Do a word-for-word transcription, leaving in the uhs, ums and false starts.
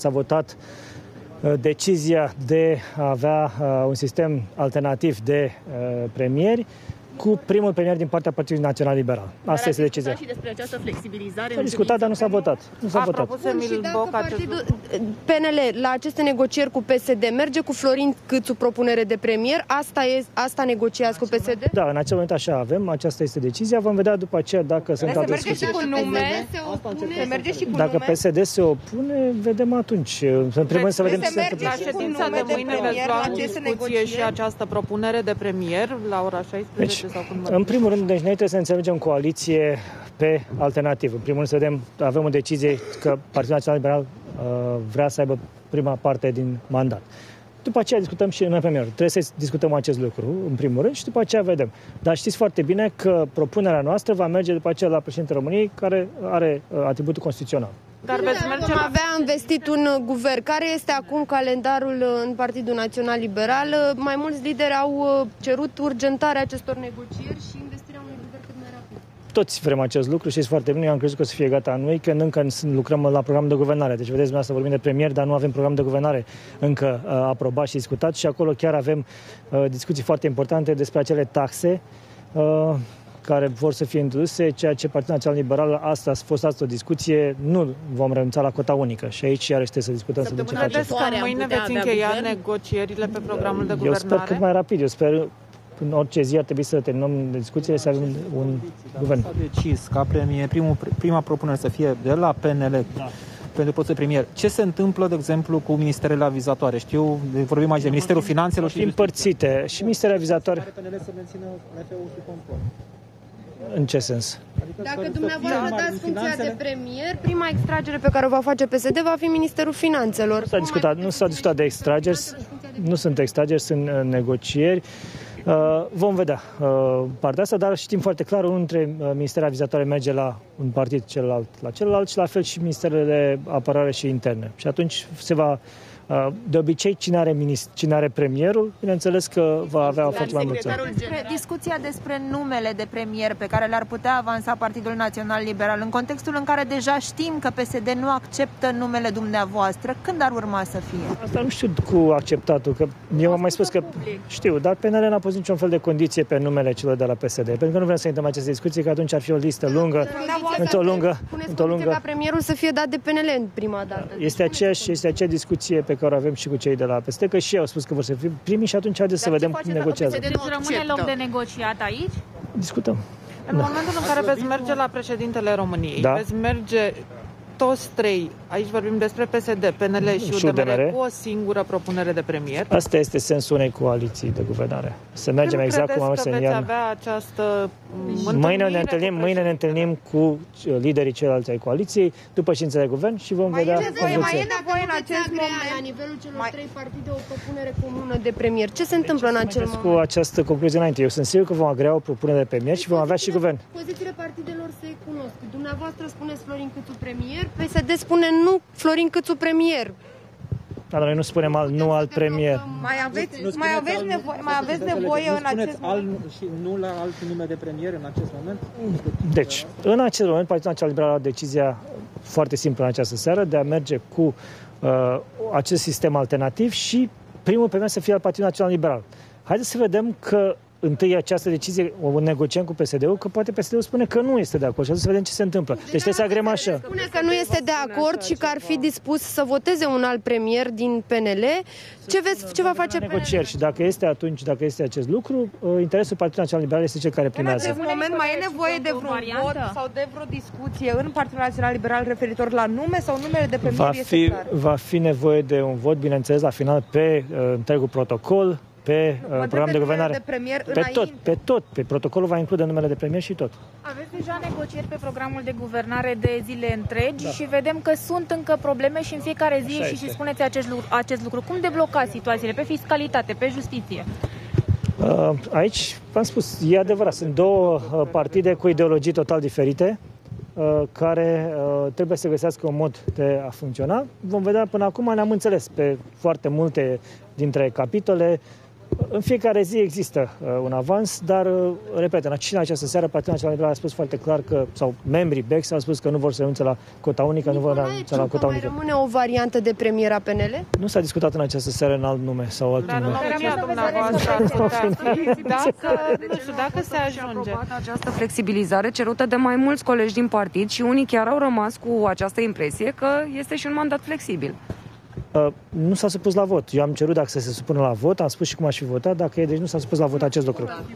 S-a votat uh, decizia de a avea uh, un sistem alternativ de uh, premieri cu primul premier din partea Partidului Național Liberal. Asta este decizia. Și despre această flexibilizare. S-a discutat, dar nu s-a votat. Nu s-a votat. Și dacă partidul P N L la aceste negocieri cu P S D merge cu Florin Câțu propunere de premier, asta e, asta negociați cu P S D? Da, în acel moment așa avem, aceasta este decizia. Vom vedea după aceea dacă sunt alte discuții. Se merge și cu Dacă nume. P S D se opune, vedem atunci. În primul rând să vedem ce se întâmplă. merge și cu Ședința nume de de mâine premier veți lua la în aceste discuție negocieri? și această propunere de premier la ora șaisprezece Deci, sau când în primul rând, deci noi trebuie să înțelegem coaliție pe alternativ. În primul rând să vedem, avem o decizie că Partidul Național Liberal uh, vrea să aibă prima parte din mandat. După aceea discutăm și în premier. Trebuie să discutăm acest lucru, în primul rând, și după aceea vedem. Dar știți foarte bine că propunerea noastră va merge după aceea la președintele României, care are uh, atributul constituțional. Dar veți merge Vom la... avea investit un guvern. Care este acum calendarul în Partidul Național Liberal? Mai mulți lideri au cerut urgentarea acestor negocieri și investirea unui guvern cât mai rapid. Toți vrem acest lucru, știți foarte bine, eu am crezut că o să fie gata în weekend, încă lucrăm la program de guvernare. Deci, vedeți, dumneavoastră vorbim de premier, dar nu avem program de guvernare încă uh, aprobat și discutat și acolo chiar avem uh, discuții foarte importante despre acele taxe uh, care vor să fie introduse, ceea ce Partidul Național Liberal, asta a fost asta o discuție, nu vom renunța la cota unică și aici iarăși trebuie să discutăm să vedem ce facem. Credeți că mâine veți încheia negocierile pe programul de Eu guvernare? sper cât mai rapid, eu sper în orice zi ar trebui să terminăm discuțiile, să avem un guvern. S-a decis ca premier, primul, prima propunere să fie de la P N L, da, pentru postul de premier. Ce se întâmplă, de exemplu, cu ministerele avizatoare? Știu, vorbim aici de Ministerul Finanțelor și împărțite și ministerele avizatoare. P N L să mențină N F U-ul sub control. În ce sens? Adică Dacă dumneavoastră dați funcția de premier, prima extragere pe care o va face P S D va fi Ministerul Finanțelor. Nu s-a discutat, nu s-a discutat de extrageri, nu sunt extrageri, sunt negocieri. Uh, vom vedea uh, partea asta, dar știm foarte clar, unul dintre uh, ministerele avizatoare merge la un partid celălalt, la celălalt și la fel și ministerele de apărare și interne. Și atunci se va, uh, de obicei, cine are, minist- cine are premierul, bineînțeles că va avea foarte mai mulți. Discuția despre numele de premier pe care le-ar putea avansa Partidul Național Liberal, în contextul în care deja știm că P S D nu acceptă numele dumneavoastră, când ar urma să fie? Asta nu știu cu acceptatul, că eu am mai spus că știu, dar P N L n-a pus niciun fel de condiție pe numele celor de la P S D, pentru că nu vrem să intrăm în aceste discuții, că atunci ar fi o listă lungă, într-o lungă, într-o lungă. Ca premierul să fie dat de P N L în prima dată. Este aceeași, este aceeași discuție pe care o avem și cu cei de la P S D, că și ei au spus că vor să fie primii și atunci haideți să vedem cum negociază. Deci rămâne loc de negociat aici? Discutăm. În momentul în care veți merge la președintele României, Da. veți merge toți trei, aici vorbim despre P S D, P N L și Și U D M R, U D M R, cu o singură propunere de premier. Asta este sensul unei coaliții de guvernare. Să mergem Când exact cum am mers credeți că în veți iarnă. avea această Mâine ne cu întâlnim, mâine ne întâlnim cu liderii ceilalți ai coaliției, după ședința de guvern și vom vedea Mai e concluzia. nevoie în acest moment la nivelul celor trei partide o propunere comună de premier. Ce se întâmplă în acel Cu moment? această concluzie înainte. Eu sunt sigur că vom agrea o propunere de premier și vom avea și guvern. Pozițiile partidelor se cunosc. Dumneavoastră spuneți Florin Câțu premier, P S D spune nu Florin Câțu premier. Dar noi nu spunem al, nu alt premier. Mai aveți, Nu mai spuneți aveți al- nevoie, mai nu aveți spuneți nevoie nu în spuneți acest al, moment? și nu la alt nume de premier în acest moment? Deci, în acest moment, Partidul Național Liberal a luat decizia foarte simplă în această seară de a merge cu uh, acest sistem alternativ și primul premier să fie al Partidului Național Liberal. Haideți să vedem că întâi această decizie o negociem cu P S D-ul, că poate P S D-ul spune că nu este de acord și să vedem ce se întâmplă. Deci trebuie să agrem așa. Spune că nu este de acord și că ar fi dispus să voteze un alt premier din P N L. Ce, veți, ce va face P N L? Negocieri și dacă este atunci, dacă este acest lucru, interesul Partidului Național Liberal este cel care În primează. acest moment mai e nevoie de vreun vot sau de vreo discuție în Partidul Național Liberal referitor la nume sau numele de premier Va este fi, clar? va fi nevoie de un vot, bineînțeles, la final pe uh, întregul protocol, pe uh, program de guvernare. De premier Pe tot, pe tot. Pe protocolul va include numele de premier și tot. Aveți deja negocieri pe programul de guvernare de zile întregi, da, și vedem că sunt încă probleme și în fiecare zi și, și spuneți acest lucru, acest lucru. Cum deblocați situațiile pe fiscalitate, pe justiție? Uh, aici, v-am spus, e adevărat, sunt două uh, partide cu ideologii total diferite, uh, care uh, trebuie să găsească un mod de a funcționa. Vom vedea, până acum ne-am înțeles pe foarte multe dintre capitole. În fiecare zi există uh, un avans, dar, uh, repet, în, în această seară Partidul Național Liberal a spus foarte clar că, sau membrii B E X au spus că nu vor să renunțe la cota unică, nu vor să renunțe la cota unică. Mai rămâne o variantă de premier a P N L? Nu s-a discutat în această seară în alt nume sau alt Dar nume. în opinia dumneavoastră ar putea fi, dacă, nu știu, dacă se ajunge. Această flexibilizare cerută de mai mulți colegi din partid și unii chiar au rămas cu această impresie că este și un mandat flexibil. Uh, nu s-a supus la vot. Eu am cerut dacă să se supună la vot, am spus și cum aș fi votat, dacă e, deci nu s-a supus la vot acest lucru.